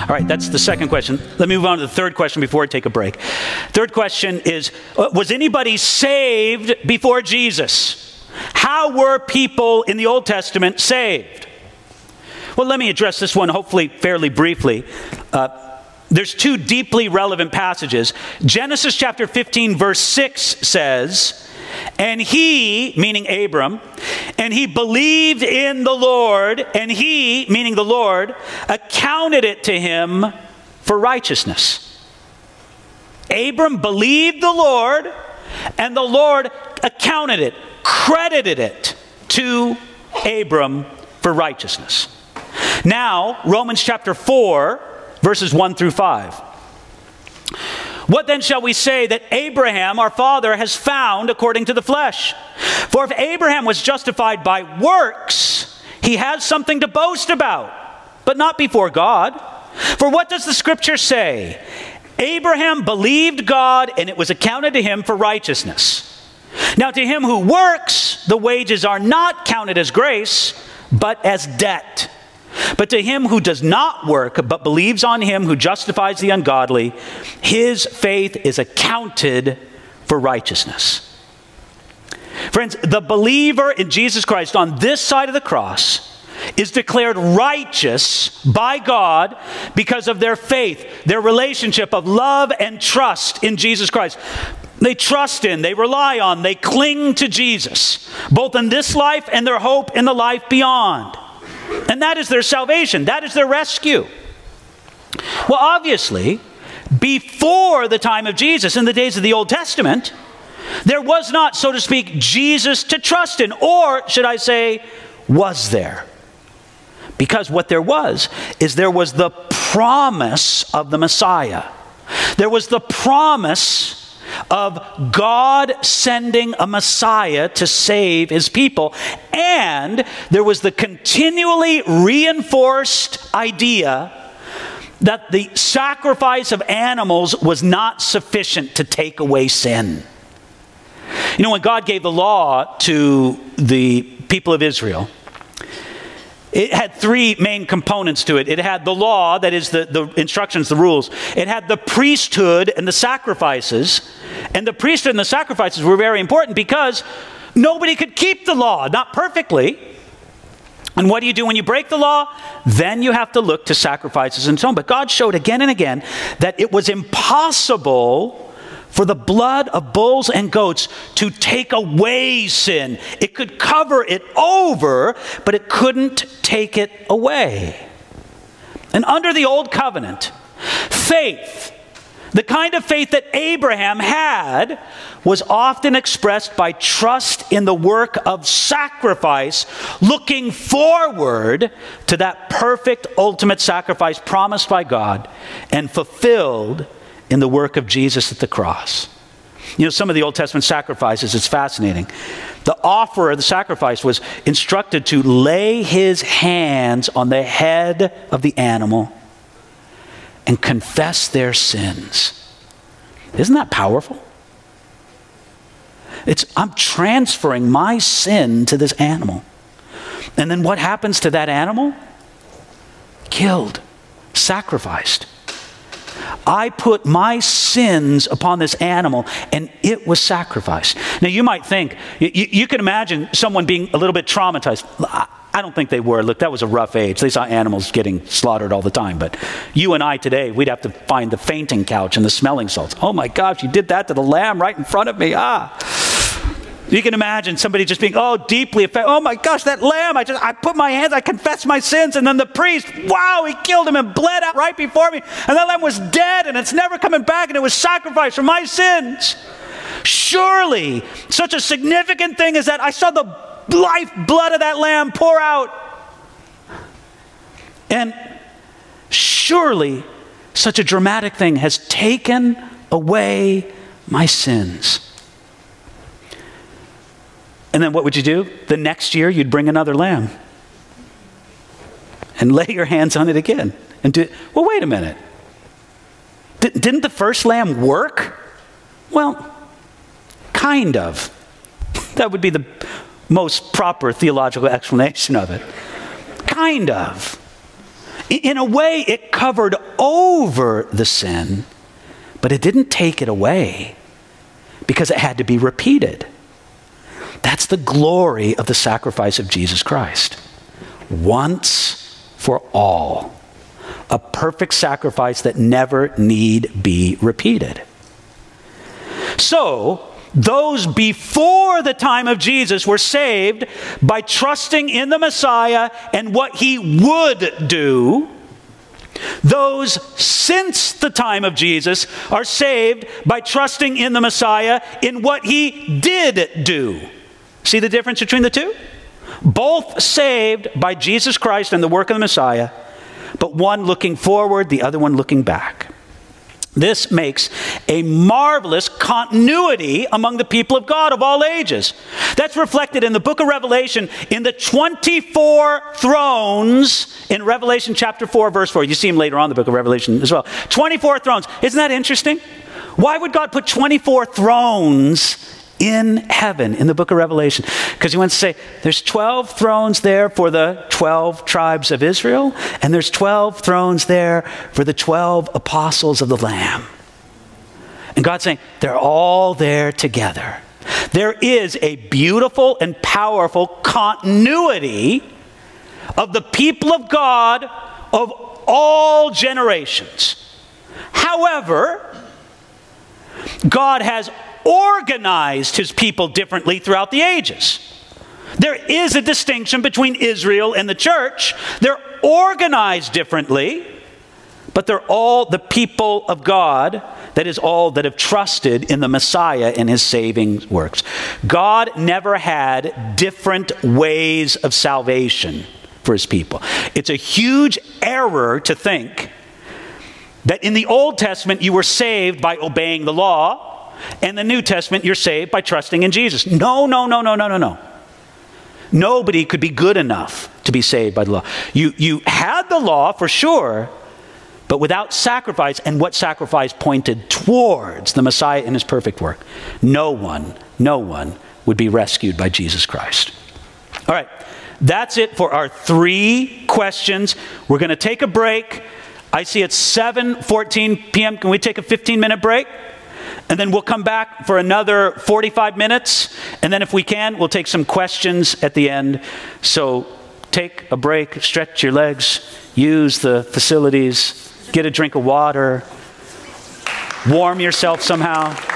right, that's the second question. Let me move on to the third question before I take a break. Third question is, was anybody saved before Jesus? How were people in the Old Testament saved? Well, let me address this one hopefully fairly briefly. There's two deeply relevant passages. Genesis chapter 15 verse 6 says, and he, meaning Abram, and he believed in the Lord, and he, meaning the Lord, accounted it to him for righteousness. Abram believed the Lord, and the Lord accounted it, credited it to Abram for righteousness. Now, Romans chapter 4, verses 1 through 5. What then shall we say that Abraham, our father, has found according to the flesh? For if Abraham was justified by works, he has something to boast about, but not before God. For what does the scripture say? Abraham believed God, and it was accounted to him for righteousness. Now to him who works, the wages are not counted as grace, but as debt. But to him who does not work, but believes on him who justifies the ungodly, his faith is accounted for righteousness. Friends, the believer in Jesus Christ on this side of the cross is declared righteous by God because of their faith, their relationship of love and trust in Jesus Christ. They trust in, they rely on, they cling to Jesus, both in this life and their hope in the life beyond. And that is their salvation. That is their rescue. Well, obviously, before the time of Jesus, in the days of the Old Testament, there was not, so to speak, Jesus to trust in. Or, should I say, was there? Because what there was is there was the promise of the Messiah. There was the promise of God sending a Messiah to save his people. And there was the continually reinforced idea that the sacrifice of animals was not sufficient to take away sin. You know, when God gave the law to the people of Israel, it had three main components to it. It had the law, that is the instructions, the rules. It had the priesthood and the sacrifices. And the priesthood and the sacrifices were very important because nobody could keep the law, not perfectly. And what do you do when you break the law? Then you have to look to sacrifices and so on. But God showed again and again that it was impossible for the blood of bulls and goats to take away sin. It could cover it over, but it couldn't take it away. And under the old covenant, faith, the kind of faith that Abraham had, was often expressed by trust in the work of sacrifice, looking forward to that perfect ultimate sacrifice promised by God and fulfilled in the work of Jesus at the cross. You know, some of the Old Testament sacrifices, it's fascinating. The offerer of the sacrifice was instructed to lay his hands on the head of the animal and confess their sins. Isn't that powerful? I'm transferring my sin to this animal. And then what happens to that animal? Killed, sacrificed. I put my sins upon this animal, and it was sacrificed. Now, you might think, you can imagine someone being a little bit traumatized. I don't think they were. Look, that was a rough age. They saw animals getting slaughtered all the time. But you and I today, we'd have to find the fainting couch and the smelling salts. Oh my gosh, you did that to the lamb right in front of me. You can imagine somebody just being, deeply affected. Oh my gosh, that lamb, I put my hands, I confessed my sins, and then the priest, wow, he killed him and bled out right before me. And that lamb was dead, and it's never coming back, and it was sacrificed for my sins. Surely, such a significant thing is that I saw the life blood of that lamb pour out. And surely, such a dramatic thing has taken away my sins. And then what would you do? The next year, you'd bring another lamb and lay your hands on it again. And well, wait a minute. Didn't the first lamb work? Well, kind of. That would be the most proper theological explanation of it. Kind of. In a way, it covered over the sin, but it didn't take it away because it had to be repeated. That's the glory of the sacrifice of Jesus Christ. Once for all. A perfect sacrifice that never need be repeated. So, those before the time of Jesus were saved by trusting in the Messiah and what he would do. Those since the time of Jesus are saved by trusting in the Messiah in what he did do. See the difference between the two? Both saved by Jesus Christ and the work of the Messiah, but one looking forward, the other one looking back. This makes a marvelous continuity among the people of God of all ages. That's reflected in the book of Revelation in the 24 thrones in Revelation chapter 4, verse 4. You see them later on in the book of Revelation as well. 24 thrones. Isn't that interesting? Why would God put 24 thrones in heaven in the book of Revelation? Because he wants to say there's 12 thrones there for the 12 tribes of Israel, and there's 12 thrones there for the 12 apostles of the Lamb. And God's saying they're all there together. There is a beautiful and powerful continuity of the people of God of all generations. However, God has organized his people differently throughout the ages. There is a distinction between Israel and the church. They're organized differently, but they're all the people of God. That is, all that have trusted in the Messiah and his saving works. God never had different ways of salvation for his people. It's a huge error to think that in the Old Testament you were saved by obeying the law, and the New Testament, you're saved by trusting in Jesus. No. Nobody could be good enough to be saved by the law. You had the law for sure, but without sacrifice, and what sacrifice pointed towards the Messiah and his perfect work. No one would be rescued by Jesus Christ. All right, that's it for our 3 questions. We're going to take a break. I see it's 7:14 p.m. Can we take a 15-minute break? And then we'll come back for another 45 minutes. And then if we can, we'll take some questions at the end. So take a break, stretch your legs, use the facilities, get a drink of water, warm yourself somehow.